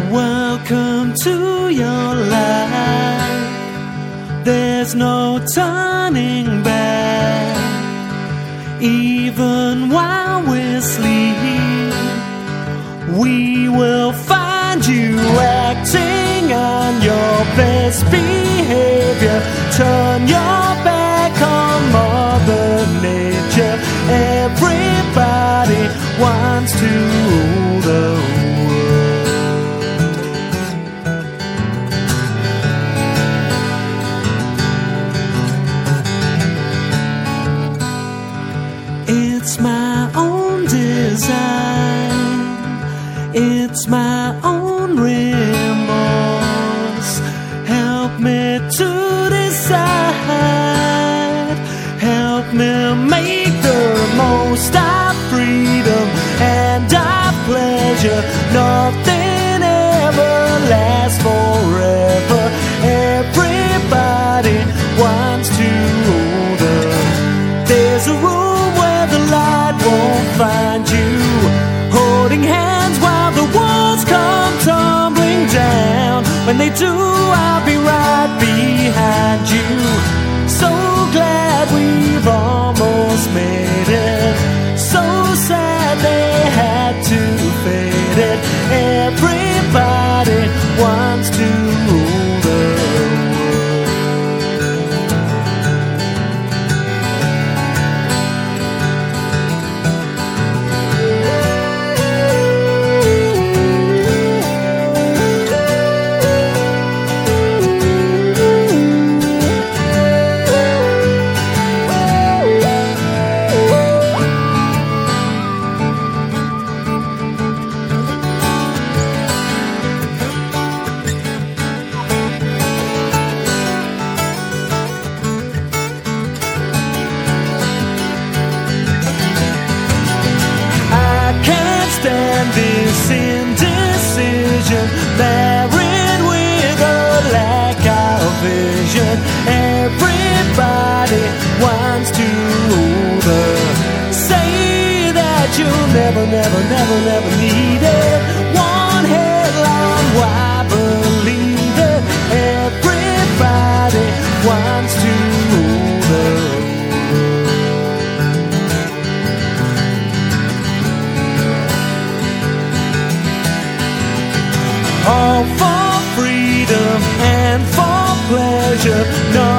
Welcome to your life. There's no turning back. Even while we're asleep, we will find you acting on your best behavior. Turn your back on Mother Nature. Everybody wants to rule the world. It's my own design. It's my own remorse. Help me to decide. Help me make the most of freedom and of pleasure. Nothing ever lasts forever. Everybody wants to hold up. There's a room where the light won't find you. Holding hands while the walls come tumbling down. When they do, I'll be right behind you. So glad we've almost made it. So sad they had to fade it. Everybody wants to rule the world. This indecision, married with a lack of vision. Everybody wants to rule the. Say that you'll never, never, never, never need it. One headline, why believe it? Everybody wants to rule the. All for freedom and for pleasure. No